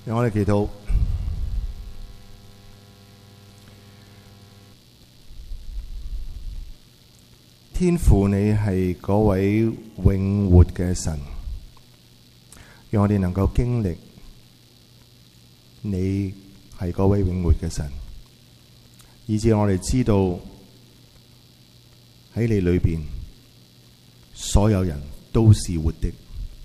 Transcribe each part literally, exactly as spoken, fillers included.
讓我哋祈禱。天父，你係嗰位永活嘅神，讓我哋能夠經歷你係嗰位永活嘅神，以致我哋知道喺你裏邊，所有人都是活的。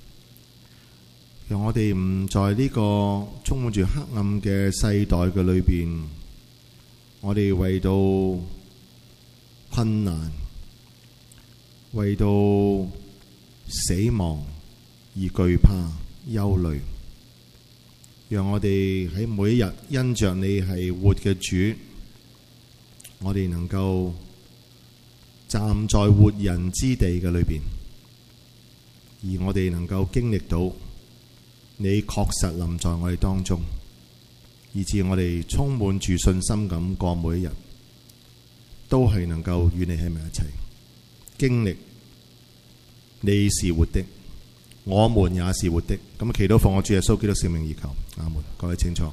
讓我哋唔在呢個充滿住黑暗嘅世代嘅裏邊，我哋為到困難，為到死亡而懼怕憂慮。讓我哋喺每一日因着你係活嘅主，我哋能夠站在活人之地嘅裏邊，而我哋能夠經歷到你確實臨在我哋當中，以致我哋充滿住信心咁過每一日，都係能夠與你喺埋一齊，經歷你是活的，我們也是活的。咁祈禱奉我主耶穌基督聖名而求，阿門。各位請坐。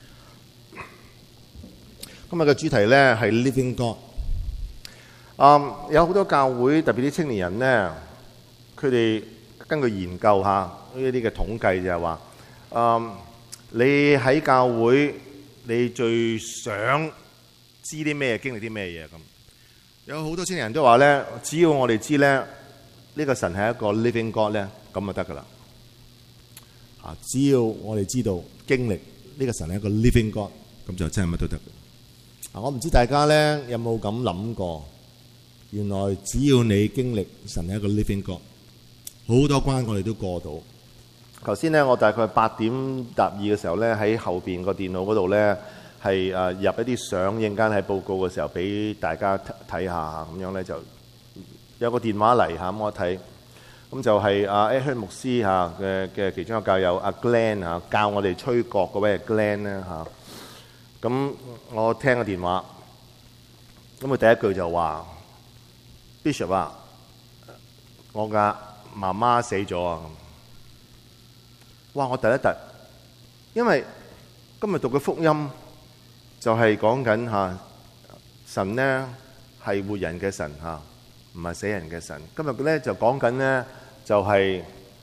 今日嘅主題呢係 Living God。嗯，有好多教會，特別啲青年人呢，佢哋根據研究下呢啲嘅統計就係話，嗯，你喺教會你最想知啲咩，經歷啲咩嘢咁？有好多青年人都話呢，只要我哋知呢，呢個神係一個 Living God 呢，咁就得噶啦。啊，只要我哋知道經歷呢個神係一個 Living God，咁就真係乜都得。啊，我唔知大家呢有冇咁諗過？原來只要你經歷神係一個 Living God，好多關我哋都過到。頭先呢，我大概八點答二嘅時候呢，喺後邊個電腦嗰度呢，係誒入一啲相，陣間喺報告嘅時候俾大家睇下，咁樣呢，就有個電話嚟嚇，咁我睇，咁就係阿 Ed 牧師嚇嘅嘅其中一個教友阿 Glenn 嚇，教我哋吹角嗰位 Glenn 咧嚇。咁我聽個電話，咁佢第一句就話 Bishop 啊，我嘅媽媽死咗啊！哇！我突一突，因為今日讀嘅福音就係講緊嚇神呢係活人嘅神嚇，唔係死人嘅神。今日咧就講緊呢就係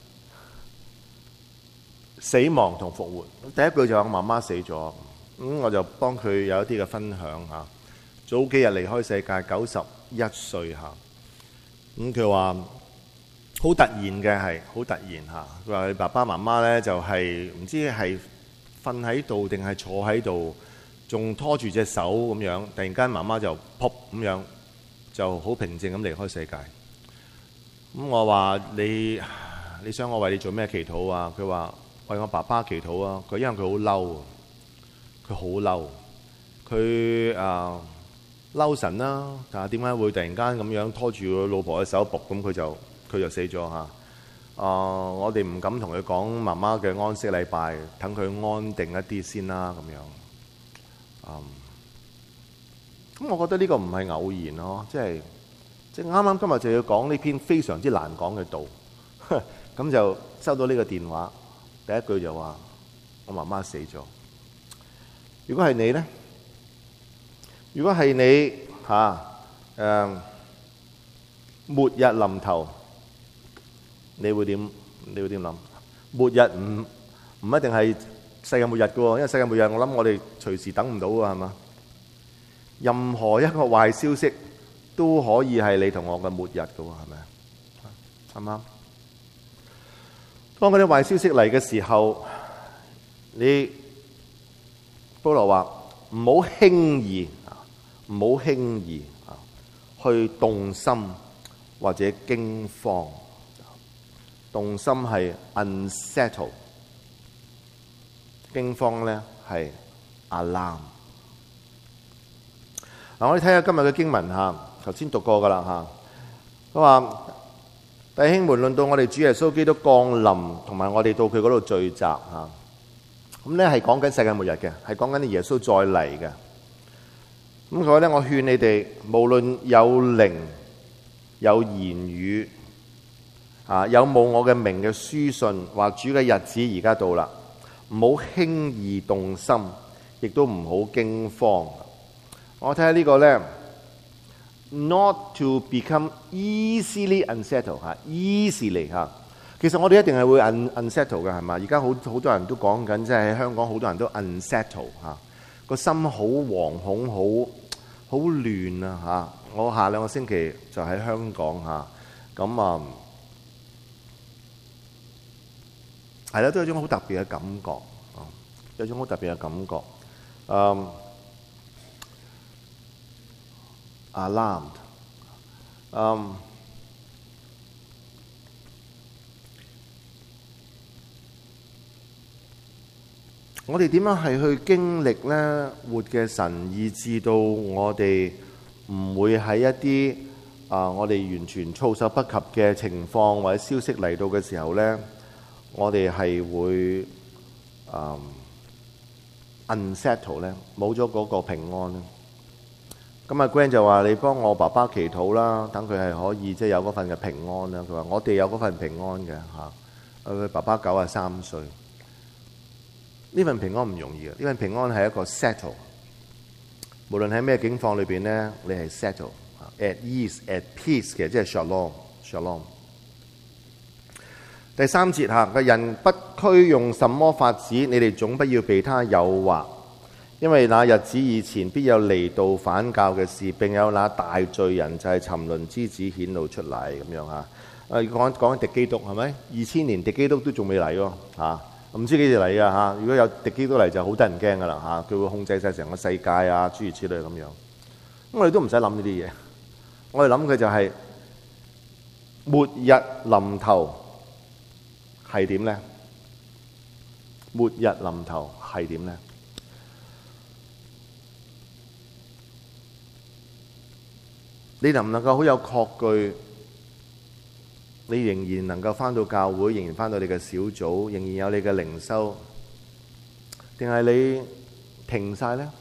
死亡同復活。第一句就話我媽媽死咗，咁我就幫佢有一啲嘅分享嚇。早幾日離開世界，九十一歲嚇。咁佢話好突然嘅，係好突然嚇。佢話佢爸爸媽媽咧就係唔知係瞓喺度定係坐喺度，仲拖住隻手咁樣。突然間媽媽就噗咁樣就好平靜咁離開世界。咁我話你你想我為你做咩祈禱啊？佢話為我爸爸祈禱啊。佢因為佢好嬲，佢好嬲，佢啊嬲神啦。但係點解會突然間咁樣拖住個老婆嘅手，噗咁佢就佢就死咗嚇。啊！我哋唔敢同佢講媽媽嘅安息禮拜，等佢安定一啲先啦咁樣。嗯，咁我覺得呢個唔係偶然咯，即係即係啱啱今日就要講呢篇非常之難講嘅道，咁就收到呢個電話，第一句就話我媽媽死咗。如果係你呢？如果係你嚇誒末日臨頭，你會點？你會點諗？末日唔唔一定係世界末日嘅喎，因為世界末日我諗我哋隨時等唔到㗎，係嘛？任何一個壞消息都可以係你同我嘅末日嘅喎，係咪？啱唔啱？當嗰啲壞消息嚟嘅時候，你保羅話唔好輕易啊，唔好輕易啊去動心或者驚慌。動心係 unsettle， 驚慌咧係 alarm。嗱，我哋睇下今日嘅經文嚇，頭先讀過噶啦嚇。佢話弟兄們，論到我哋主耶穌基督降臨，同埋我哋到佢嗰度聚集嚇，咁咧係講緊世界末日嘅，係講緊耶穌再嚟嘅。咁所以咧，我勸你哋，無論有靈有言語。啊！有冇我嘅名嘅書信，話主嘅日子而家到啦， 唔好輕易動心，亦都唔好驚慌。我睇下呢個呢 not to become easily unsettled 嚇 easily 嚇。其實我哋一定係會 un unsettle 嘅，係嘛？而家好好多人都講緊，即係喺香港好多人都 unsettle 嚇，個心好惶恐，好好亂啊嚇！我下兩個星期就喺香港嚇，咁啊係啦，都有一種好特別嘅感覺啊，有一種好特別嘅感覺。嗯 ，alarmed，嗯。我哋點樣係去經歷呢活嘅神，以至到我哋唔會喺一啲啊我哋完全措手不及嘅情況或者消息嚟到嘅時候呢，我哋係會啊 unsettle 呢，冇咗嗰個平安咧。咁阿 Gwen 就話：你幫我爸爸祈禱啦，等佢係可以即係有嗰份嘅平安啦。佢話：我哋有嗰份平安嘅嚇。佢爸爸九十三歲。呢份平安唔容易嘅，呢份平安係一個 settle。無論喺咩境況裏邊呢，你係 settle，at ease，at peace 嘅，即係 shalom，shalom。第三節嚇，個人不拘用什麼法子，你哋總不要被他誘惑，因為那日子以前必有離道反教嘅事，並有那大罪人就係沉淪之子顯露出嚟咁樣嚇。誒講講緊敵基督係咪？二千年敵基督都仲未嚟喎嚇。唔知幾時嚟㗎嚇！如果有敵基督嚟就好得人驚㗎啦嚇，佢會控制晒成個世界啊，諸如此類咁樣。咁我哋都唔使諗呢啲嘢，我哋諗嘅就係末日臨頭係點咧？末日臨頭係點咧？你能唔能夠好有確據？你仍然能夠返到教會，仍然返到你嘅小組，仍然有你嘅靈修，定係你停晒呢？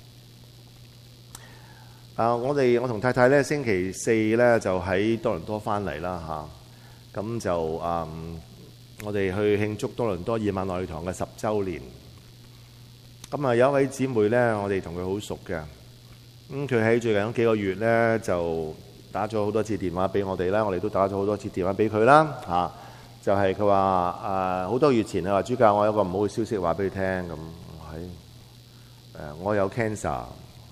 啊！我哋我同太太咧，星期四咧就喺多倫多返嚟啦嚇，咁就啊、嗯，我哋去慶祝多倫多以馬內利堂嘅十週年。咁啊，有一位姊妹咧，我哋同佢好熟嘅，咁佢喺最近嗰幾個月咧就打咗好多次電話俾我哋啦，我哋都打咗好多次電話俾佢啦嚇。就係佢話誒好多月前佢話主教，我有個唔好嘅消息話俾你聽咁，係誒我有 cancer，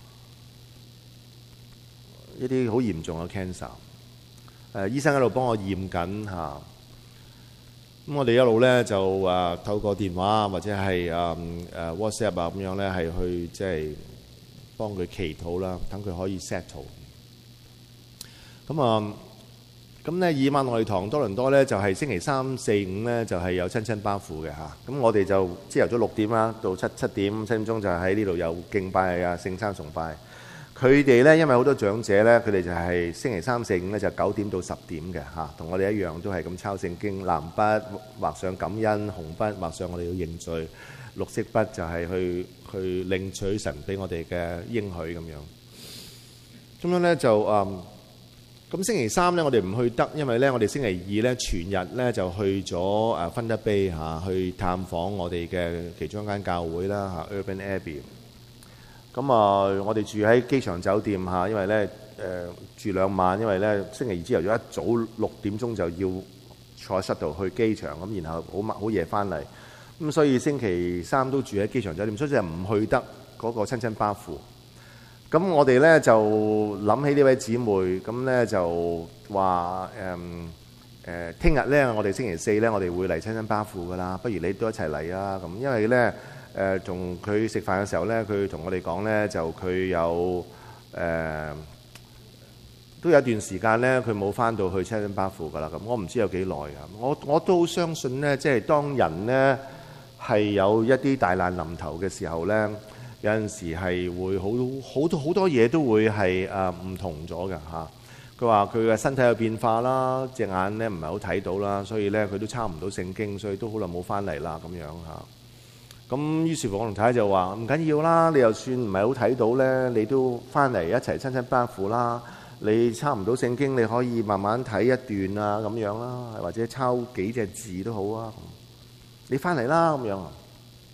一啲好嚴重嘅 cancer， 誒醫生喺度幫我驗緊嚇。咁我哋一路咧就誒透過電話或者係誒誒 WhatsApp 啊咁樣咧係去即係幫佢祈禱啦，等佢可以 settle。咁啊，咁咧以馬內利堂多倫多咧就係星期三四五咧就係有親親巴父嘅嚇。咁我哋就朝頭早六點啦，到七七點七點鐘就喺呢度有敬拜啊聖餐崇拜。佢哋咧因為好多長者咧，佢哋就係星期三四五咧就九點到十點嘅嚇，同我哋一樣都係咁抄聖經，藍筆畫上感恩，紅筆畫上我哋要認罪，綠色筆就係去去領取神俾我哋嘅應許咁樣。咁樣咧就誒。咁星期三咧，我哋唔去得，因為咧，我哋星期二咧全日咧就去咗誒芬德卑嚇，去探訪我哋嘅其中一間教會啦嚇 Urban Abbey。咁啊，我哋住喺機場酒店嚇，因為咧誒住兩晚，因為咧星期二朝頭早一早六點鐘就要坐 shuttle 去機場，咁然後好晚好夜翻嚟，咁所以星期三都住喺機場酒店，所以就唔去得嗰個親親巴父。咁我哋咧就諗起呢位姊妹，咁咧就話誒誒，聽日咧我哋星期四咧我哋會嚟親親巴父噶啦，不如你都一齊嚟啊！咁因為咧誒同佢食飯嘅時候咧，佢同我哋講咧就佢有誒都有一段時間咧佢冇翻到去親親巴父噶啦。咁我唔知有幾耐啊！我我都好相信咧，即係當人咧係有一啲大難臨頭嘅時候咧。有陣時係會好好多好多嘢都會係誒唔同咗嘅嚇。佢話佢嘅身體有變化啦，隻眼咧唔係好睇到啦，所以咧佢都抄唔到聖經，所以都好耐冇翻嚟啦咁樣嚇。咁於是乎我同太太就話唔緊要啦，你就算唔係好睇到咧，你都翻嚟一齊親親巴父啦。你抄唔到聖經，你可以慢慢睇一段啊咁樣啦，或者抄幾隻字都好啊。你翻嚟啦咁樣啊。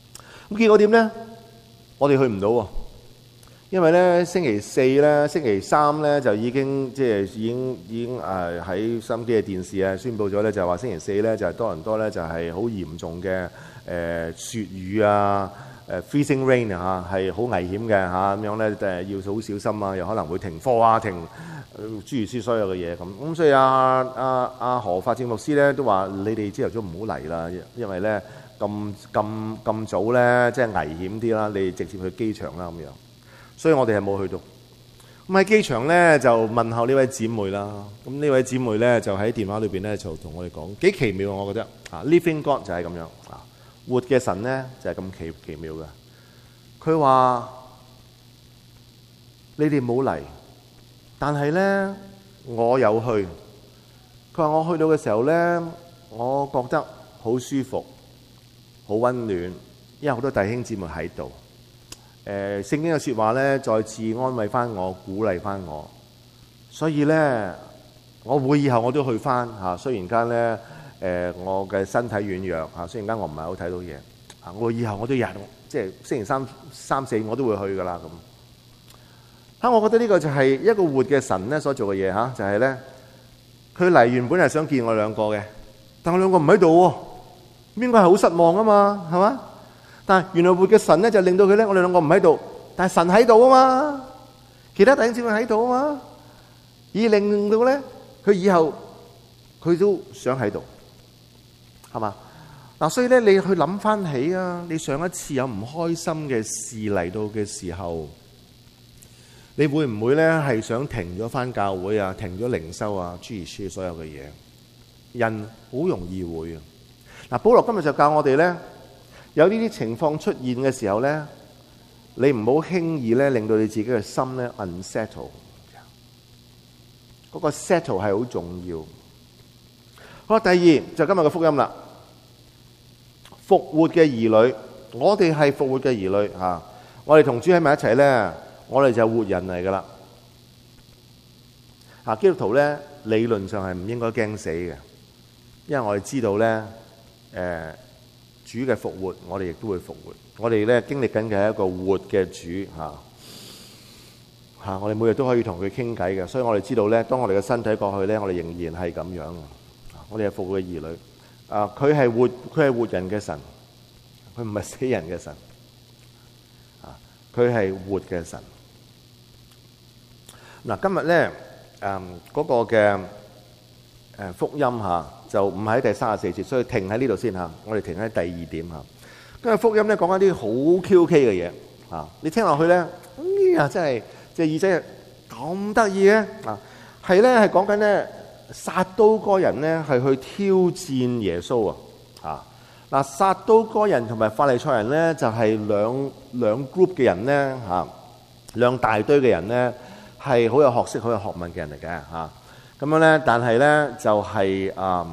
咁結果點咧？我哋去唔到喎，因為咧星期四咧、星期三咧就已經即係已經已經誒喺收音機嘅電視啊宣佈咗咧，就係話星期四咧就係多倫多咧就係好嚴重嘅誒雪雨啊、誒 freezing rain 啊嚇，係好危險嘅嚇，咁樣咧誒要好小心啊，又可能會停課啊、停諸如此所有嘅嘢咁。咁所以阿阿阿何法正牧師咧都話：你哋朝頭早唔好嚟啦，因為咧。咁咁咁早咧，即係危險啲啦！你直接去機場啦咁樣，所以我哋係冇去到。咁喺機場咧就問候呢位姊妹啦。咁呢位姊妹咧就喺電話裏邊咧就同我哋講幾奇妙，我覺得啊 ，Living God 就係咁樣啊，活嘅神咧就係咁奇奇妙嘅。佢話：你哋冇嚟，但係咧我有去。佢話我去到嘅時候咧，我覺得好舒服。好溫暖，因為好多弟兄姊妹喺度。誒、呃，聖經嘅説話咧，再次安慰翻我，鼓勵翻我。所以咧，我會以後我都去翻嚇。雖然間咧，誒、呃，我嘅身體軟弱嚇，雖然間我唔係好睇到嘢嚇，我以後我都日即係星期三、三四我都會去噶啦咁。嚇，我覺得呢個就係一個活嘅神咧所做嘅嘢嚇，就係咧，佢嚟原本係想見我兩個嘅，但我兩個唔喺度喎。應該係好失望啊嘛，係嘛？但係原來活嘅神咧就令到佢咧，我哋兩個唔喺度，但係神喺度啊嘛，其他弟兄姊妹喺度啊嘛，而令到咧佢以後佢都想喺度，係嘛？嗱，所以咧你去諗翻起啊，你上一次有唔開心嘅事嚟到嘅時候，你會唔會咧係想停咗翻教會啊，停咗靈修啊，諸如此類所有嘅嘢？人好容易會啊。嗱，保羅今日就教我哋咧，有呢啲情況出現嘅時候咧，你唔好輕易咧令到你自己嘅心咧 unsettle。嗰個 settle 係好重要。好，第二就今日嘅福音啦。復活嘅兒女，我哋係復活嘅兒女嚇，我哋同主喺埋一齊咧，我哋就係活人嚟噶啦。嚇，基督徒咧理論上係唔應該驚死嘅，因為我哋知道咧。誒、呃、主嘅復活，我哋亦都會復活。我哋咧經歷緊嘅係一個活嘅主嚇嚇、啊，我哋每日都可以同佢傾偈嘅，所以我哋知道咧，當我哋嘅身體過去咧，我哋仍然係咁樣嘅。我哋係復活嘅兒女啊！佢係活，佢係活人嘅神，佢唔係死人嘅神啊！佢係活嘅神。嗱、啊，今日咧誒嗰個嘅誒福音嚇。就唔喺第三十四節，所以停喺呢度先嚇。我哋停喺第二點嚇。今日福音咧講緊啲好 Q K 嘅嘢嚇，你聽落去咧，哎呀真係隻耳仔咁得意嘅啊！係咧係講緊咧撒都該人咧係去挑戰耶穌啊！嚇嗱，撒都該人同埋法利賽人咧就係兩兩 group 嘅人咧嚇，兩大堆嘅人咧係好有學識、好有學問嘅人嚟嘅嚇。咁樣咧，但係咧就係誒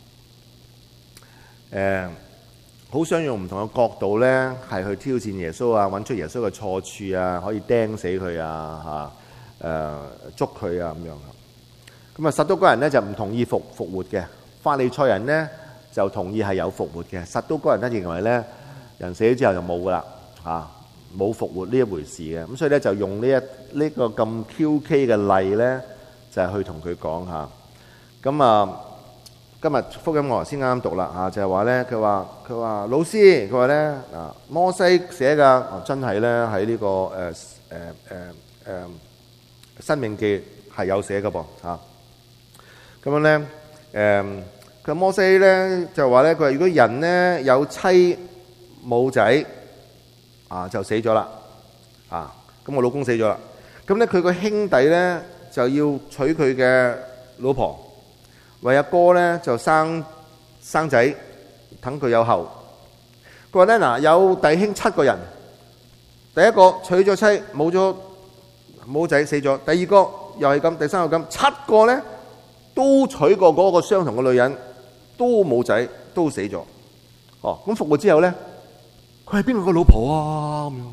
誒，好想用唔同嘅角度咧，係去挑戰耶穌啊，揾出耶穌嘅錯處啊，可以釘死佢啊，嚇誒捉佢啊咁樣。咁啊，撒都該人咧就唔同意復復活嘅，法利賽人咧就同意係有復活嘅。撒都該人咧認為咧，人死咗之後就冇噶啦嚇，冇復活呢一回事嘅。咁所以咧就用呢一呢個咁 Q K 嘅例咧。就係去同佢講下，咁啊，今日福音我先啱啱讀啦嚇，就係話咧，佢話佢話老師，佢話咧啊，摩西寫㗎，真係咧喺呢個誒誒誒誒申命記係有寫㗎噃嚇。咁樣咧誒，佢摩西咧就話咧，佢話如果人咧有妻冇仔啊，就死咗啦啊，咁我老公死咗啦，咁咧佢個兄弟咧。就要娶佢嘅老婆，為阿哥咧就生生仔，等佢有後。佢話咧嗱，有弟兄七個人，第一個娶咗妻冇咗冇仔死咗，第二個又係咁，第三個咁，七個咧都娶過嗰個相同嘅女人，都冇仔，都死咗。哦，咁復活之後咧，佢係邊個個老婆啊？咁樣。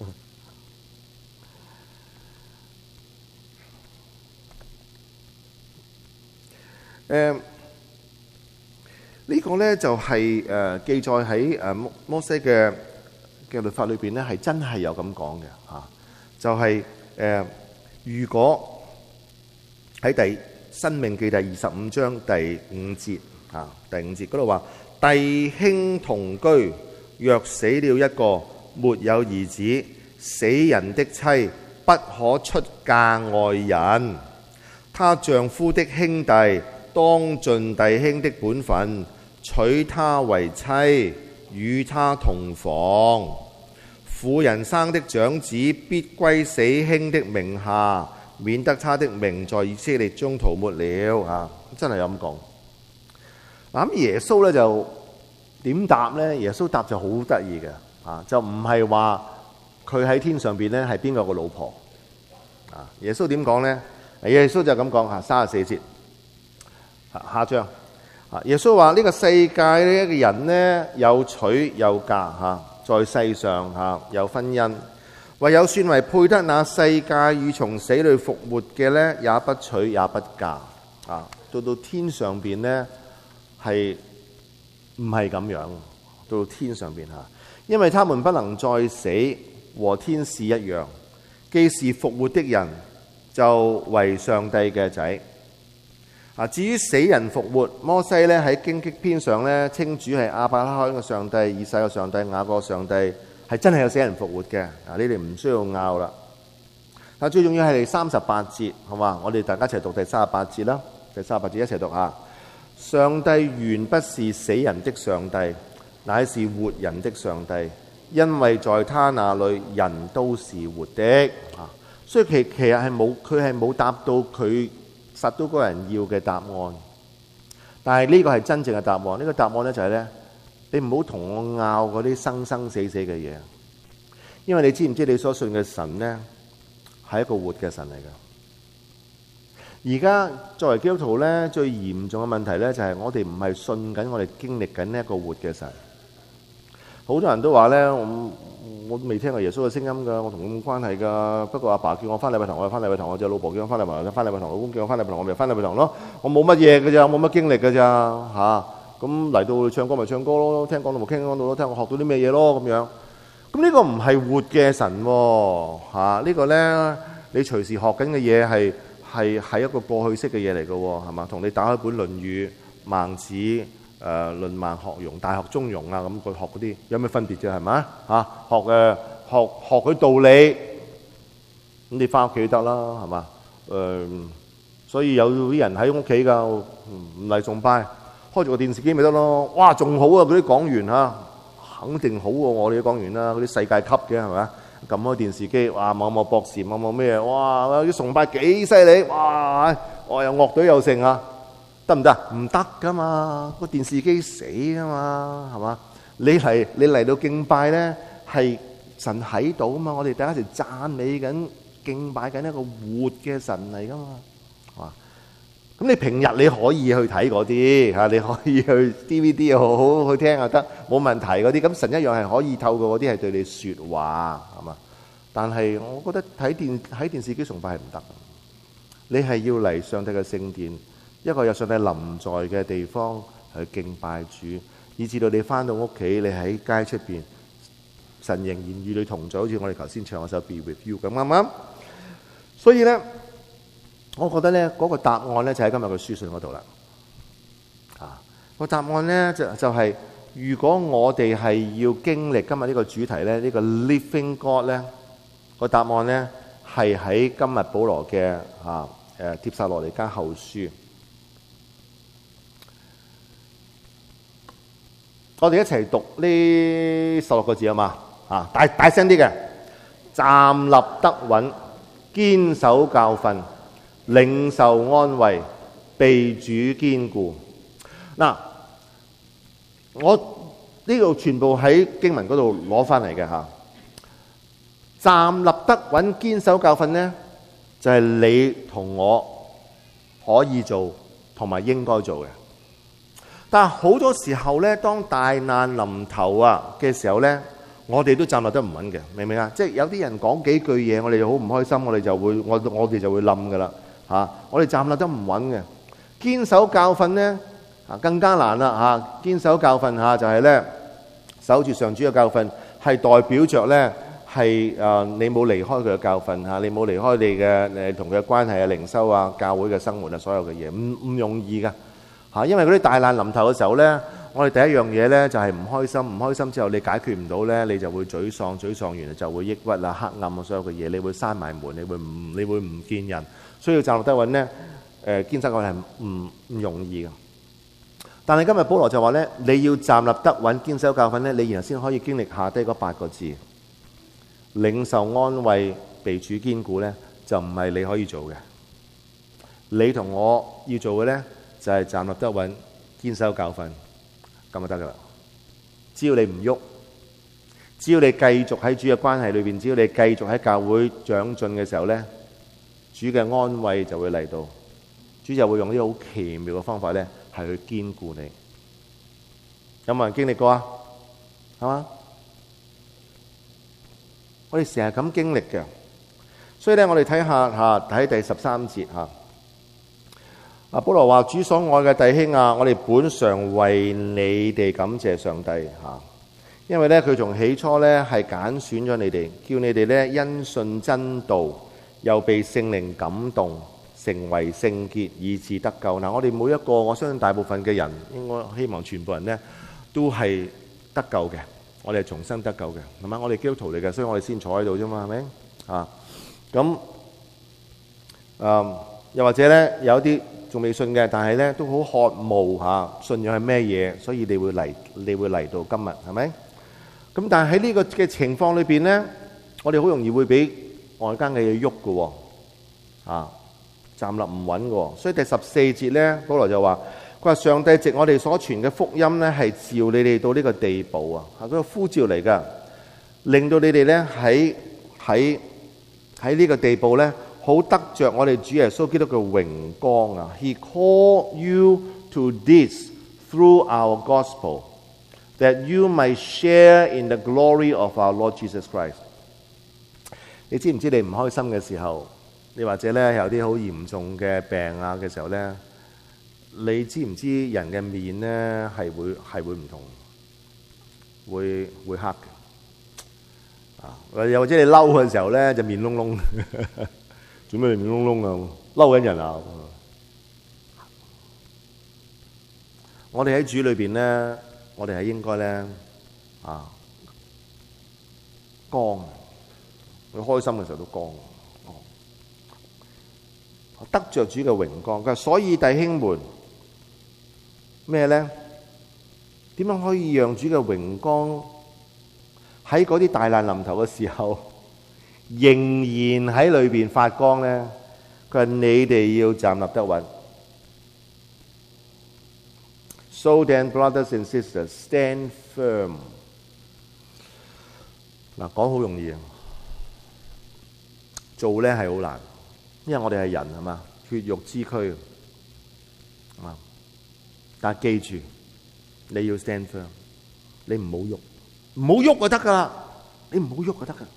誒、呃、呢、這個咧就係、是、誒、呃、記載喺誒摩摩西嘅嘅律法裏邊咧，係真係有咁講嘅嚇，就係、是、誒、呃，如果喺第申命記第二十五章第五節嚇，第五節嗰度話，弟兄同居，若死了一個，沒有兒子，死人的妻不可出嫁外人，她丈夫的兄弟當盡弟兄的本分，娶她為妻，與她同房。婦人生的長子必歸死兄的名下，免得他的名在以色列中塗抹了。啊，真係咁講。嗱，咁耶穌咧就點答呢？耶穌答就好得意嘅，啊，就唔係話佢喺天上邊咧係邊個個老婆。啊，耶穌點講呢？耶穌就咁講嚇，三十四節，下章。啊，耶穌話呢個世界呢嘅人呢，有娶有嫁嚇。在世上嚇有婚姻，唯有算為配得那世界與從死裏復活嘅呢，也不娶也不嫁。啊，到到天上邊呢，係唔係咁樣？到到天上邊嚇，因為他們不能再死，和天使一樣，既是復活的人，就為上帝嘅仔。啊，至於死人復活，摩西咧喺荊棘篇上咧稱主係亞伯拉罕嘅上帝、以撒嘅上帝、雅各嘅上帝，係真係有死人復活嘅。啊，你哋唔需要拗啦。但最重要係第三十八節，好嘛？我哋大家一齊讀第三十八節啦。第三十八節一齊讀下：上帝原不是死人的上帝，乃是活人的上帝，因為在他那裏人都是活的。啊，所以其其實係冇，佢係冇答到佢實到嗰個人要嘅答案，但係呢個係真正嘅答案。呢個答案呢就係呢：你唔好同我拗嗰啲生生死死嘅嘢，因為你知唔知你所信嘅神呢係一個活嘅神嚟嘅。而家作為基督徒呢，最嚴重嘅問題呢就係我哋唔係信緊，我哋經歷緊呢一個活嘅神。好多人都話呢，我我未聽過耶穌嘅聲音㗎，我同佢冇關係㗎。不過阿爸叫我翻禮拜堂，我就翻禮拜堂；我隻老婆叫我翻禮拜堂，翻禮拜堂；老公叫我翻禮拜堂，我咪翻禮拜堂咯。我冇乜嘢㗎咋，冇乜經歷㗎咋嚇。咁嚟到唱歌咪唱歌咯，聽講道咪傾講道咯，聽我學到啲咩嘢咯咁樣。咁呢個唔係活嘅神喎嚇，呢個咧你隨時學緊嘅嘢係係係一個過去式嘅嘢嚟㗎喎，係嘛？同你打開本《論語》、孟子。誒、呃、論萬學庸、大學中庸啊，咁佢學嗰啲有咩分別啫？係咪啊？學誒學學佢道理，咁你翻屋企得啦，係嘛？誒、呃，所以有啲人喺屋企㗎，唔嚟崇拜，開住個電視機咪得咯。哇，仲好啊！嗰啲講員嚇，肯定好過我哋啲講員啦，嗰啲世界級嘅係咪？撳開電視機，哇，某某博士，某某咩，哇，啲崇拜幾犀利，哇，我又樂隊又盛啊！得唔得？唔得噶嘛，個電視機死噶嘛，係嘛？你嚟你嚟到敬拜咧，係神喺度啊嘛，我哋大家一齊讚美緊、敬拜緊一個活嘅神嚟噶嘛，係嘛？咁你平日你可以去睇嗰啲嚇，你可以去 D V D 又好，去聽又得，冇問題嗰啲。咁神一樣係可以透過嗰啲係對你説話，係嘛？但係我覺得睇電喺電視機崇拜係唔得，你係要嚟上帝嘅聖殿。一個有上帝臨在嘅地方去敬拜主，以至到你翻到屋企，你喺街出邊，神仍然與你同在，好似我哋頭先唱嗰首《Be With You》咁，啱唔啱？所以咧，我覺得咧嗰個答案咧就喺今日嘅書信嗰度啦。啊，個答案咧就就係，如果我哋係要經歷今日呢個主題咧，呢個 Living God 咧，個答案咧係喺今日保羅嘅啊誒帖撒羅尼迦後書。我哋一齊讀呢十六個字啊嘛，啊大大聲啲嘅，站立得穩，堅守教訓，領受安慰，被主堅固。嗱，我呢度全部喺經文嗰度攞翻嚟嘅嚇。站立得穩，堅守教訓呢，就係你同我可以做同埋應該做嘅。但係好多時候咧，當大難臨頭啊嘅時候咧，我哋都站立得唔穩嘅，明唔明啊？即係有啲人講幾句嘢，我哋好唔開心，我哋就會我我哋就會冧噶啦嚇。我哋站立得唔穩嘅，堅守教訓咧啊更加難啦嚇。堅守教訓嚇就係咧守住上主嘅教訓， 係代表着咧係誒你冇離開佢嘅教訓嚇，你冇離開你嘅誒同佢嘅關係啊、靈修啊、教會嘅生活啊，所有嘅嘢唔唔容易噶嚇，因為嗰啲大難臨頭嘅時候咧，我哋第一樣嘢咧就係唔開心，唔開心之後你解決唔到咧，你就會沮喪，沮喪完就會抑鬱啊、黑暗啊，所有嘅嘢，你會閂埋門，你會唔你會唔見人，所以要站立得穩咧，誒堅守係唔唔容易嘅。但係今日保羅就話咧，你要站立得穩，堅守教訓咧，你然後先可以經歷下低嗰八個字，領受安慰，被主堅固咧，就唔係你可以做嘅。你同我要做嘅咧，就係站立得穩，堅守教訓，咁就得噶啦。只要你唔喐，只要你繼續喺主嘅關係裏邊，只要你繼續喺教會長進嘅時候咧，主嘅安慰就會嚟到，主就會用啲好奇妙嘅方法咧。係去堅固你，有冇人經歷過啊？係嘛？我哋成日咁經歷嘅，所以咧，我哋睇下吓，睇第十三節吓。阿保羅話：主所愛嘅弟兄啊，我哋本常為你哋感謝上帝吓，因為咧佢從起初咧係揀選咗你哋，叫你哋咧因信真道，又被聖靈感動，成為聖潔，以致得救。嗱，我哋每一個，我相信大部分嘅人，應該希望全部人呢都係得救嘅。我哋係重生得救嘅，係嘛？我哋基督徒嚟嘅，所以我哋先坐喺度啫嘛，係咪？啊，咁，誒，又或者呢，有啲仲未信嘅，但係呢都好渴慕嚇信仰係咩嘢，所以你會嚟，你會嚟到今日，係咪？咁但係喺呢個嘅情況裏邊呢，我哋好容易會俾外間嘅嘢喐嘅喎，啊！站立唔穩嘅，所以第十四節呢，保羅就話：佢話上帝藉我哋所傳嘅福音呢，係召你哋到呢個地步啊，係嗰個呼召嚟噶，令到你哋呢喺喺喺呢個地步呢，好得着我哋主耶穌基督嘅榮光啊。He called you to this through our gospel, that you might share in the glory of our Lord Jesus Christ。你知唔知你唔開心嘅時候？你或者咧有啲好嚴重嘅病啊嘅時候咧，你知唔知人嘅面咧係會係會唔同，會會黑嘅啊？又或者你嬲嘅時候咧就面燶燶，做咩面燶燶啊？嬲緊人啊！我哋喺主裏邊咧，我哋係應該咧啊光，佢開心嘅時候都光。得着主嘅榮光，佢話所以弟兄們咩咧？點樣可以讓主嘅榮光喺嗰啲大難臨頭嘅時候，仍然喺裏邊發光咧？佢話你哋要站立得穩。So then, brothers and sisters, stand firm。嗱，講好容易啊，做咧係好難。因為我哋係人係嘛，血肉之軀啊，但係記住，你要 stand firm，你唔好喐，唔好喐就得噶啦，你唔好喐就得噶。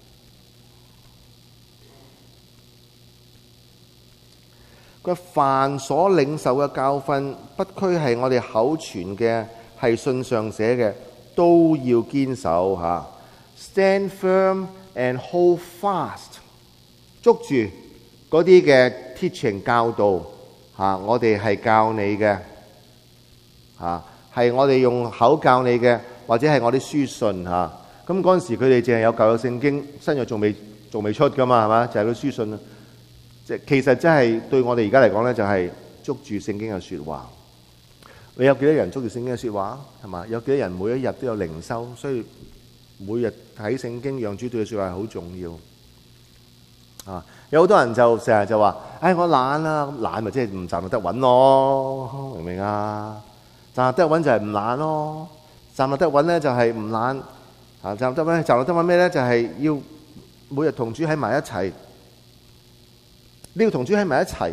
佢凡所領受嘅教訓，不拘係我哋口傳嘅，係信上寫嘅，都要堅守吓。Stand firm and hold fast， 捉住嗰啲嘅 teaching 教導嚇，我哋係教你嘅嚇，係我哋用口教你嘅，或者係我啲書信嚇。咁嗰陣時佢哋淨係有舊約聖經，新約仲未仲未出噶嘛，係嘛？就係個書信啊。即係其實真係對我哋而家嚟講咧，就係捉住聖經嘅説話。你有幾多人捉住聖經嘅説話？係嘛？有幾多人每一日都有靈修，所以每日睇聖經，讓主對嘅説話係好重要。啊！有好多人就成日就話：唉，我懶啦，咁懶咪即係唔站立得穩咯，明唔明啊？站立得穩就係唔懶咯，站立得穩咧就係唔懶。啊，站立得穩，站立得穩咩咧？就係要每日同主喺埋一齊。你要同主喺埋一齊，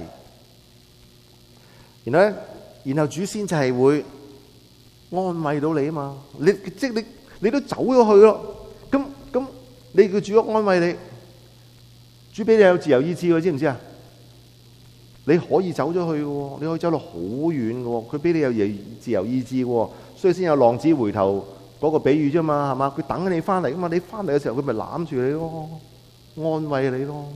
然後咧，然後主先就係會安慰到你啊嘛。你即係你，你都走咗去咯，咁咁你叫主安慰你。主俾你有自由意志嘅，知唔知啊？你可以走咗去嘅，你可以走到好遠嘅，佢俾你有自由意志嘅，所以先有浪子回頭嗰個比喻啫嘛，係嘛？佢等你翻嚟啊嘛，你翻嚟嘅時候佢咪攬住你咯，安慰你咯。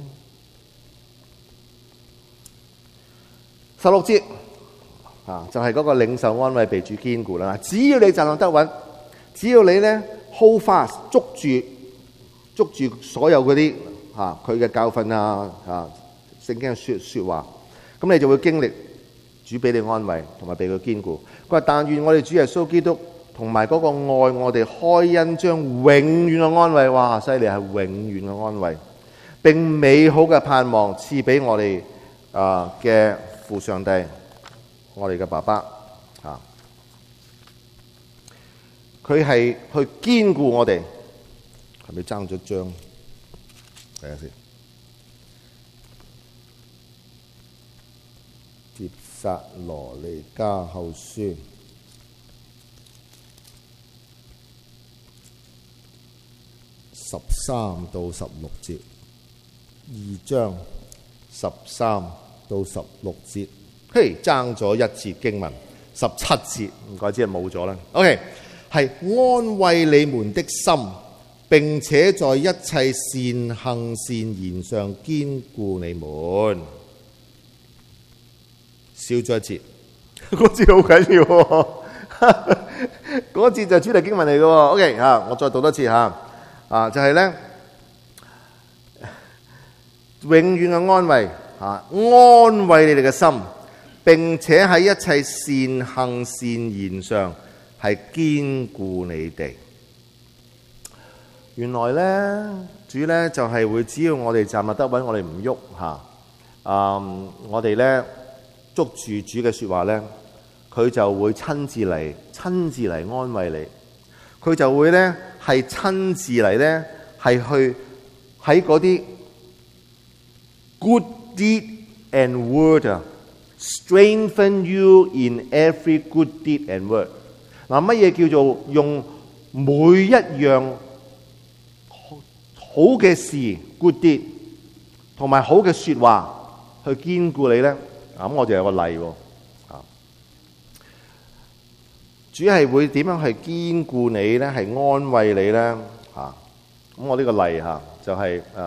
十六節啊，就係嗰個領受安慰、被主堅固啦。只要你站立得穩，只要你咧 hold fast 捉住捉住所有嗰啲嚇佢嘅教訓啊啊聖經嘅説説話，咁你就會經歷主俾你安慰同埋俾佢堅固。佢話：但願我哋主耶穌基督同埋嗰個愛我哋開恩將永遠嘅安慰，哇！犀利係永遠嘅安慰，並美好嘅盼望賜俾我哋啊嘅父上帝，我哋嘅爸爸啊，佢係去堅固我哋。係咪爭咗張？睇下先。帖撒羅尼迦後書十三到十六節，二章十三到十六節，嘿，爭咗一節經文，十七節，唔怪之係冇咗啦。OK， 係安慰你們的心，並且在一切善行善言上堅固你們。少咗一節，嗰節好緊要喎，嗰節就主題經文嚟嘅喎。OK 嚇，我再讀多次嚇，啊就係咧永遠嘅安慰嚇，安慰你哋嘅心，並且喺一切善行善言上係堅固你哋。原來咧，主咧就係會只要我哋站立得穩，我哋唔喐嚇，啊我哋咧捉住主嘅説話咧，佢就會親自嚟，親自嚟安慰你。佢就會咧係親自嚟咧係去喺嗰啲 good deed and word strengthen you in every good deed and word。嗱，乜嘢叫做用每一樣好嘅事 good deed 同埋好嘅説話去堅固你咧？咁我就有個例喎，啊，主係會點樣去堅固你咧？係安慰你咧？嚇，咁我呢個例嚇就係誒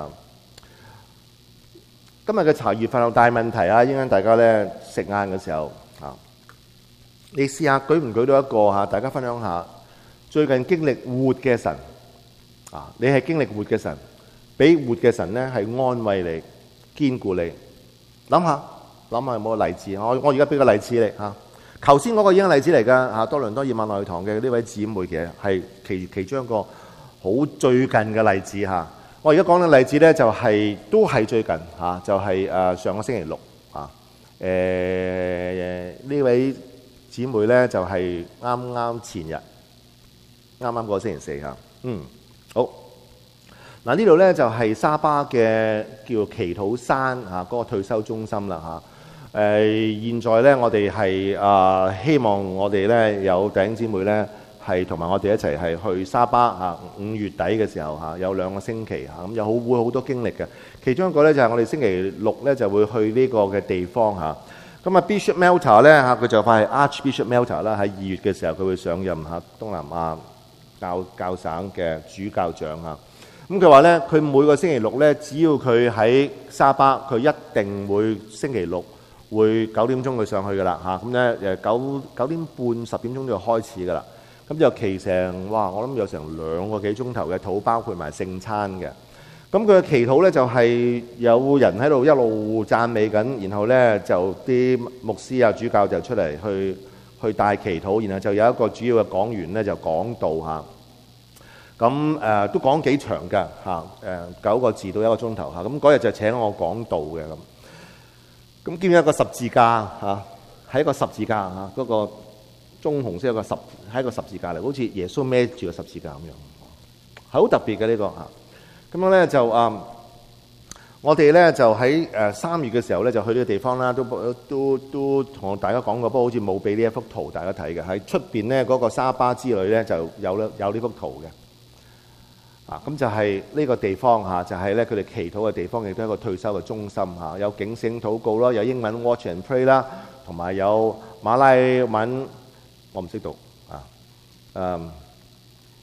今日嘅茶餘飯後大問題啊！應該大家咧食晏嘅時候嚇，你試下舉唔舉到一個嚇？大家分享下最近經歷活嘅神啊！你係經歷活嘅神，俾活嘅神咧係安慰你、堅固你。諗下。諗下有冇個例子？我我而家俾個例子你嚇。頭先嗰個已經係例子嚟㗎嚇，多倫多以馬內堂嘅呢位姊妹其實係其其中一個好最近嘅例子嚇。我而家講嘅例子咧就係、是、都係最近嚇，就係、是、誒上個星期六嚇。誒呢位姊妹咧就係啱啱前日，啱啱個星期四嚇。嗯，好。嗱呢度咧就係沙巴嘅叫祈禱山嚇嗰個退休中心啦嚇。誒、呃，現在咧，我哋係啊，希望我哋咧有弟兄姊妹咧，係同埋我哋一齊係去沙巴嚇。五月底嘅時候嚇，有兩個星期嚇，咁有好會好多經歷嘅。其中一個咧就係我哋星期六咧就會去呢個嘅地方嚇。咁啊 Bishop Melter 咧嚇，佢就快係 Archbishop Melter 啦，喺二月嘅時候佢會上任嚇東南亞教教省嘅主教長嚇。咁佢話咧，佢每個星期六咧，只要佢喺沙巴，佢一定會星期六會九點鐘佢上去噶啦嚇。咁咧誒九九點半十點鐘就開始噶啦。咁就祈成哇，我諗有成兩個幾鐘頭嘅禱，包括埋聖餐嘅。咁佢嘅祈禱咧就係有人喺度一路讚美緊，然後咧就啲牧師啊主教就出嚟去去帶祈禱，然後就有一個主要嘅講員咧就講道嚇。咁誒、呃、都講幾長㗎嚇，誒九個字到一個鐘頭嚇。咁嗰日就請我講道嘅咁。咁見到一個十字架嚇，係一個十字架嚇，嗰、那個棕紅色一個十係一個十字架嚟，好似耶穌孭住個十字架咁樣，係好特別嘅呢個嚇。咁樣咧就啊、嗯，我哋咧就喺誒三月嘅時候咧就去呢個地方啦，都都都同大家講過，不過好似冇俾呢一幅圖大家睇嘅。喺出邊咧嗰個沙巴之旅咧就有咧有呢幅圖嘅。啊，咁就係呢個地方嚇，就係咧佢哋祈禱嘅地方，亦都係一個退休嘅中心嚇。有警醒禱告啦，有英文 Watch and Pray 啦，同埋有馬拉文我唔識讀啊。誒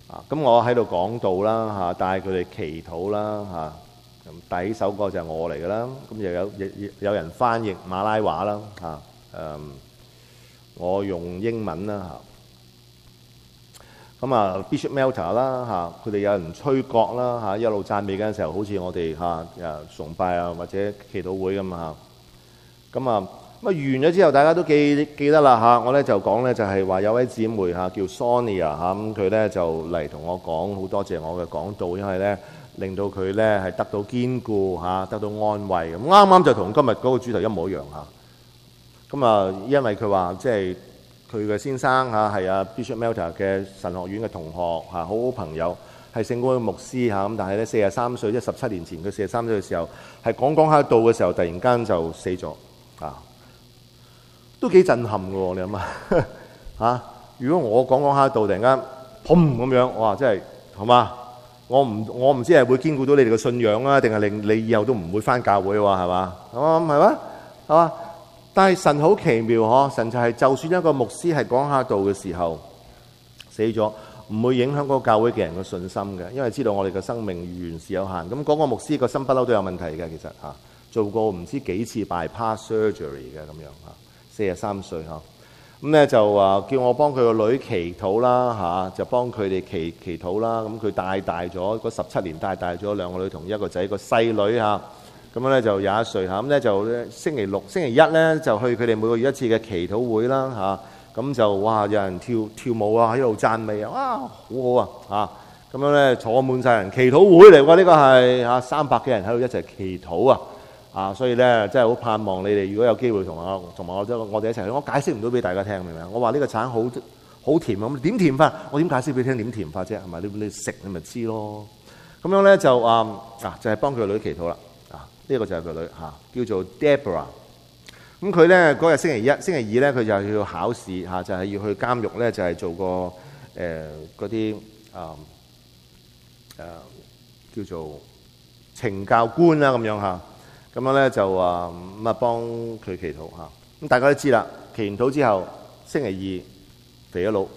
啊，咁我喺度講道啦嚇，帶佢哋祈禱啦嚇。咁第一首歌就係我嚟㗎啦，咁又有有有人翻譯馬拉話啦嚇。誒，我用英文啦嚇。咁啊 Bishop Melter 啦嚇，佢哋有人吹角啦嚇，一路讚美嗰陣時候，好似我哋嚇誒崇拜啊或者祈禱會咁啊嚇。咁啊咁啊完咗之後，大家都記記得啦嚇。我咧就講咧就係話有位姊妹嚇叫 Sonia 嚇，咁佢咧就嚟同我講好多謝我嘅講道，因為咧令到佢咧係得到堅固嚇，得到安慰。咁啱啱就同今日嗰個主題一模一樣嚇。咁啊，因為佢話即係佢嘅先生嚇係啊 Bishop Melter 嘅神學院嘅同學嚇，好好朋友，係聖公會牧師嚇。咁但係咧四十三歲，即係十七年前佢四十三歲嘅時候，係講講下道嘅時候，突然間就死咗啊！都幾震撼嘅喎，你諗下嚇？如果我講講下道，突然間砰咁樣，哇！真係係嘛？我唔我唔知係會堅固到你哋嘅信仰啊，定係令你以後都唔會返教會喎？係嘛？咁係嘛？係嘛？但係神好奇妙嗬，神就係就算一個牧師係講下道嘅時候死咗，唔會影響嗰個教會嘅人嘅信心嘅，因為知道我哋嘅生命原是有限。咁嗰個牧師個心不嬲都有問題嘅，其實嚇做過唔知幾次 bypass surgery 嘅咁樣嚇。四十三歲嚇，咁咧就話叫我幫佢個女祈禱啦嚇，就幫佢哋祈祈禱啦。咁佢帶大咗嗰十七年，帶大咗兩個女同一個仔，個細女嚇，咁樣咧就廿一歲嚇。咁咧就星期六、星期一咧就去佢哋每個月一次嘅祈禱會啦嚇。咁就哇有人跳跳舞啊，喺度讚美啊，哇好好啊嚇。咁樣咧坐滿晒人，祈禱會嚟喎，呢個係嚇三百幾人喺度一齊祈禱啊！啊，所以咧真係好盼望你哋，如果有機會同我同埋我我哋一齊去，我解釋唔到俾大家聽，明唔明？我話呢個橙好好甜咁，點甜法？我點解釋俾你聽點甜法啫？係咪？你你食你咪知咯。咁樣咧就啊啊，就係幫佢個女祈禱啦。啊，呢個就係佢女嚇，叫做 Deborah。咁佢咧嗰日星期一、星期二咧，佢就要考試嚇，就係要去監獄咧，就係做個誒嗰啲啊誒叫做懲教官啦咁樣嚇。咁樣咧就話咁啊幫佢祈禱嚇，咁大家都知啦。祈完禱之後，星期二肥咗佬，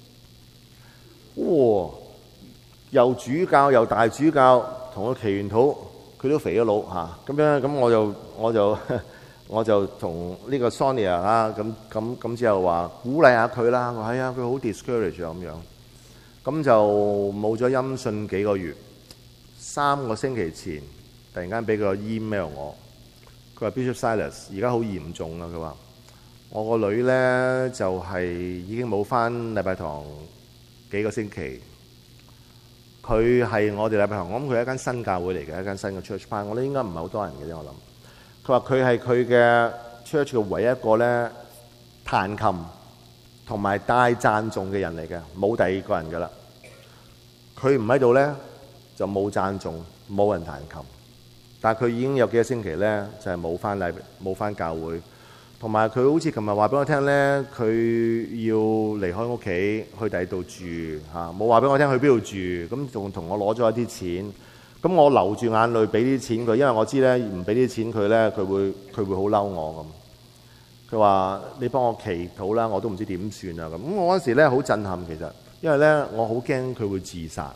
哇！又主教又大主教同佢祈完禱，佢都肥咗佬嚇。咁樣咁我就我就我就同呢個 Sonia 啊咁咁咁之後話鼓勵下佢啦。我話係啊，佢好 discourage 啊咁樣。咁就冇咗音訊幾個月，三個星期前。突然間俾個 email 我，佢話 Bishop Silas 而家好嚴重啦。佢話我個女咧就係、是、已經冇返禮拜堂幾個星期。佢係我哋禮拜堂，我諗佢係一間新教會嚟嘅，一間新嘅 church 班。我諗應該唔係好多人嘅啫。我諗佢話佢係佢嘅 church 嘅唯一一個咧彈琴同埋帶讚頌嘅人嚟嘅，冇第二個人噶啦。佢唔喺度咧就冇讚頌，冇人彈琴。但係佢已經有幾個星期咧，就係冇翻禮冇翻教會，同埋佢好似琴日話俾我聽咧，佢要離開屋企去第二度住嚇，冇話俾我聽去邊度住，咁仲同我攞咗一啲錢，咁我流住眼淚俾啲錢佢，因為我知咧唔俾啲錢佢咧，佢會佢會好嬲我咁。佢話你幫我祈禱啦，我都唔知點算啊咁。咁我嗰時咧好震撼其實，因為咧我好驚佢會自殺。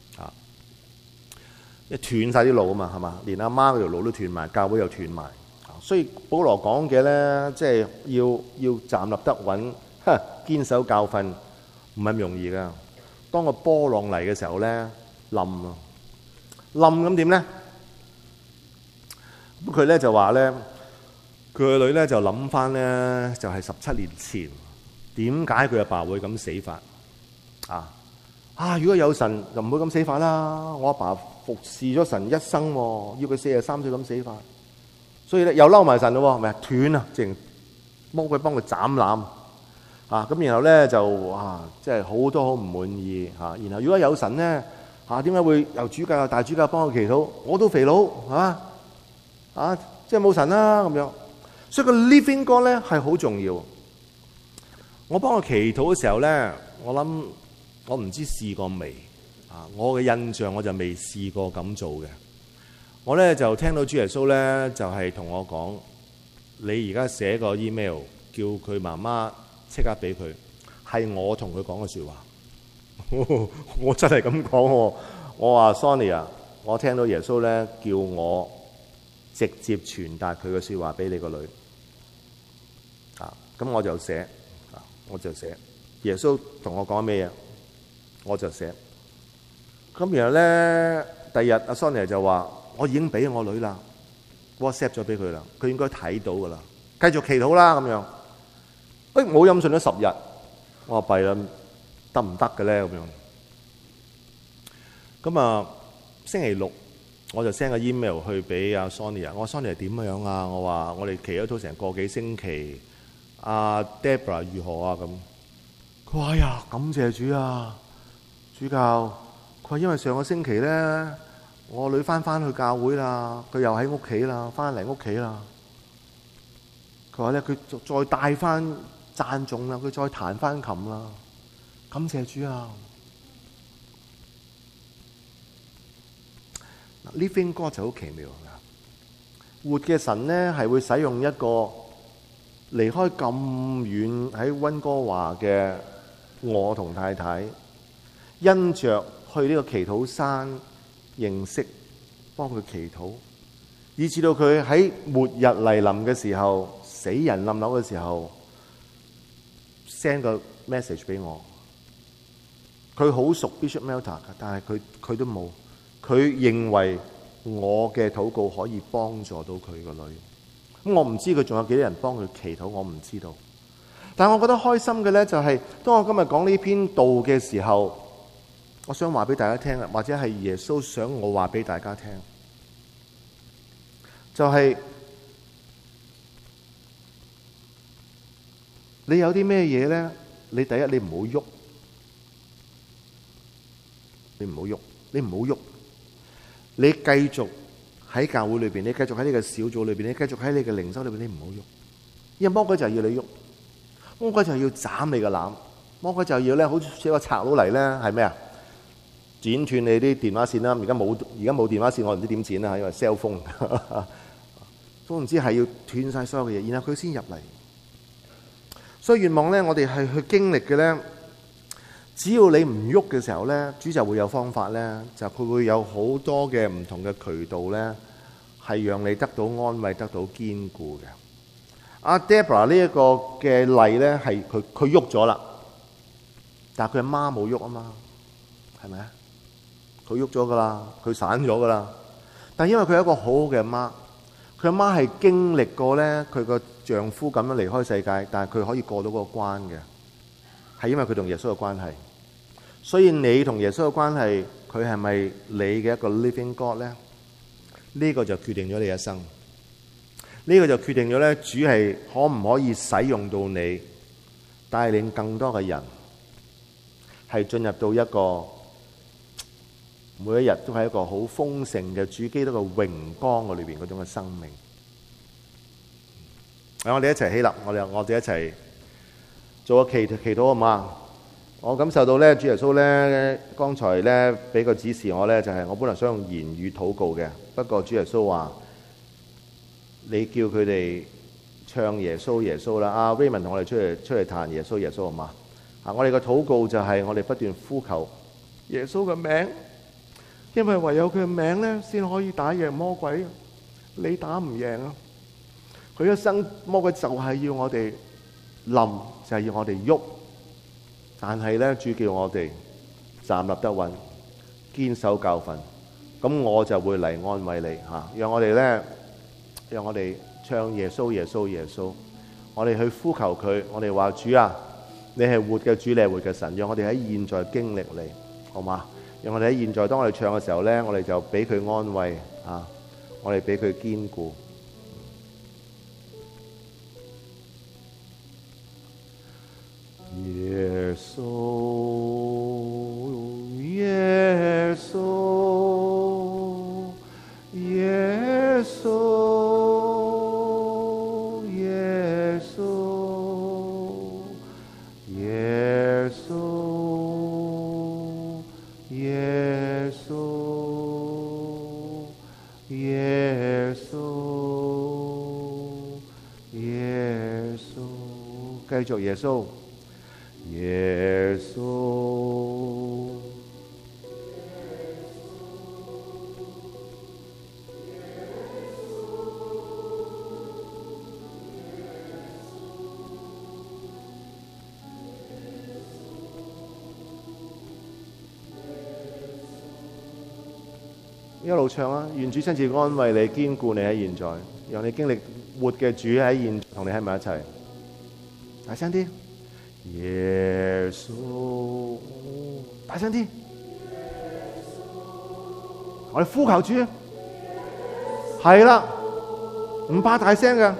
一斷晒啲路啊嘛，係嘛？連阿媽嗰條路都斷埋，教會又斷埋。所以保羅講嘅咧，即係要要站立得穩，堅守教訓，唔係咁容易噶。當個波浪嚟嘅時候咧，冧啊，冧咁點咧？咁佢咧就話咧，佢個女咧就諗翻咧，就係十七年前點解佢阿爸會咁死法啊？啊！如果有神就唔會咁死法啦。我阿爸服侍咗神一生，要佢四十三歲咁死法，所以咧又嬲埋神咯，咪斷啊！淨幫佢幫佢斬纜啊！咁然後咧就哇，即係好多好唔滿意嚇。然後如果有神咧嚇，點解會由主教又大主教幫佢祈禱？我都肥佬係嘛啊！即係冇神啦咁樣。所以個 living God 咧係好重要。我幫佢祈禱嘅時候咧，我諗。我唔知試過未啊！我嘅印象我就未試過咁做嘅。我咧就聽到主耶穌咧就係同我講：你而家寫個 email 叫佢媽媽即刻俾佢，係我同佢講嘅説話。 我，我真係咁講喎。我話 Sonny 啊，我聽到耶穌咧叫我直接傳達佢嘅説話俾你個女啊，咁我就寫啊，我就寫耶穌同我講咩嘢，我就寫。咁然後咧，第二日阿 Sonny 就話：我已經俾我女啦 ，WhatsApp 咗俾佢啦，佢應該睇到噶啦，繼續祈禱啦咁樣。誒，冇音訊咗十日，我話弊啦，得唔得嘅咧咁樣？咁啊，星期六我就 send 個 email 去俾阿 Sonny 啊，我話 Sonny 點樣啊？我話我哋祈咗禱成個幾星期，阿 Deborah 如何啊？咁佢話：哎呀，感謝主啊，主教。佢話因為上個星期咧，我女翻翻去教會啦，佢又喺屋企啦，翻嚟屋企啦。佢話咧，佢再帶翻讚頌啦，佢再彈翻琴啦，感謝主啊！ Living God 就好奇妙㗎，活嘅神咧係會使用一個離開咁遠喺溫哥華嘅我同太太，因着去呢個祈禱山認識，幫佢祈禱，以至到佢喺末日嚟臨嘅時候，死人冧樓嘅時候 send 個 message 俾我。佢好熟 Bishop Melter 㗎，但係佢佢都冇。佢認為我嘅禱告可以幫助到佢個女。咁我唔知佢仲有幾多人幫佢祈禱，我唔知道。但係我覺得開心嘅咧，就係當我今日講呢篇道嘅時候，我想話俾大家聽啦，或者係耶穌想我話俾大家聽，就係你有啲咩嘢咧？你第一你唔好喐，你唔好喐，你唔好喐，你繼續喺教會裏邊，你繼續喺呢個小組裏邊，你繼續喺你嘅靈修裏邊，你唔好喐，因為魔鬼就係要你喐，魔鬼就係要斬你個籃，魔鬼就係要咧，好似一個賊佬嚟咧，係咩啊？剪斷你啲電話線啦！而家冇，而家冇電話線，我唔知點剪啦，因為 cell phone 都唔知係要斷晒所有嘅嘢，然後佢先入嚟。所以願望咧，我哋係去經歷嘅咧。只要你唔喐嘅時候咧，主就會有方法咧，就佢會有好多嘅唔同嘅渠道咧，係讓你得到安慰、得到堅固嘅。阿 Deborah 呢一個嘅例咧，係佢佢喐咗啦，但係佢阿媽冇喐啊嘛，係咪啊？佢喐咗噶啦，佢散咗噶啦。但係因為佢係一個好好嘅阿媽，佢阿媽係經歷過咧，佢個丈夫咁樣離開世界，但係佢可以過到嗰個關嘅，係因為佢同耶穌嘅關係。所以你同耶穌嘅關係，佢係咪你嘅一個 living God 咧？呢個就決定咗你一生。呢個就決定咗咧，主係可唔可以使用到你，帶領更多嘅人係進入到一個每一日都係一個好豐盛嘅主基督嘅榮光嘅裏邊嗰種嘅生命。我哋一齊起立，我哋我哋一齊做個祈祈禱好嘛？我感受到咧，主耶穌咧，剛才咧俾個指示我咧，就係我本來想用言語禱告嘅，不過主耶穌話你叫佢哋唱耶穌耶穌啦。阿 Raymond 同我哋出嚟出嚟彈耶穌耶穌好嘛？啊，我哋個禱告就係我哋不斷呼求耶穌嘅名，因為唯有佢嘅名咧，先可以打贏魔鬼。你打唔贏啊！佢一生魔鬼就係要我哋冧，就係要我哋喐。但係咧，主叫我哋站立得穩，堅守教訓。咁我就會嚟安慰你嚇，讓我哋咧，讓我哋唱耶穌耶穌耶穌。我哋去呼求佢，我哋話主啊，你係活嘅主，你係活嘅神。讓我哋喺現在經歷你，好嘛？讓我哋喺現在，當我哋唱嘅時候咧，我哋就俾佢安慰啊，我哋俾佢堅固。耶穌，耶穌，耶穌，耶穌，耶穌，耶穌，耶穌，耶穌，繼續耶穌。耶穌， 一路唱啊！願主親自安慰你、堅固你喺現在，讓你經歷活嘅主喺現同你喺埋一齊。大聲啲，耶穌！大聲啲，我哋呼求主，係啦，唔怕大聲㗎。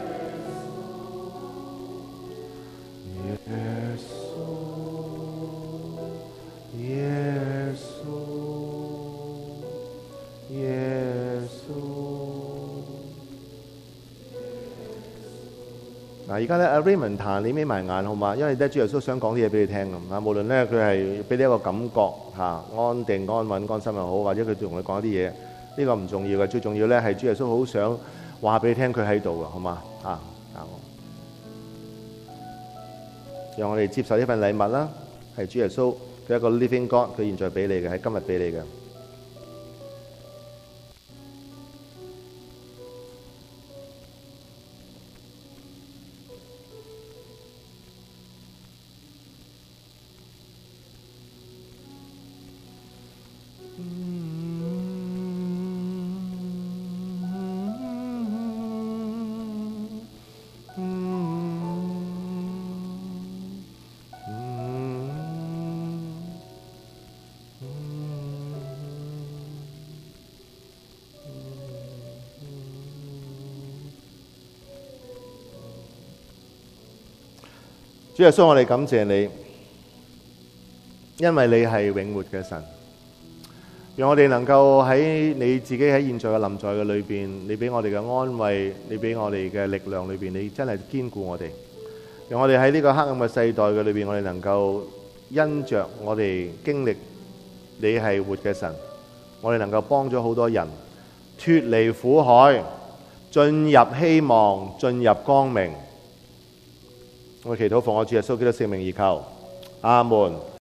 嗱，而家咧，阿 Raymond 彈，你眯埋眼好嘛？因為咧，主耶穌想講啲嘢俾你聽咁啊。無論咧，佢係俾你一個感覺嚇，安定、安穩、安心又好，或者佢同你講一啲嘢，呢個唔重要嘅。最重要咧係主耶穌好想話俾你聽，佢喺度嘅，好嘛？啊，讓我哋接受呢份禮物啦，係主耶穌佢一個 Living God，佢現在俾你嘅，係今日俾你嘅。主耶穌，我哋感謝你，因為你係永活嘅神，讓我哋能夠喺你自己喺現在嘅臨在嘅裏邊，你俾我哋嘅安慰，你俾我哋嘅力量裏邊，你真係堅固我哋，讓我哋喺呢個黑暗嘅世代嘅裏邊，我哋能夠因着我哋經歷你係活嘅神，我哋能夠幫咗好多人脫離苦海，進入希望，進入光明。我祈禱奉我主耶穌基督聖名而求，阿門。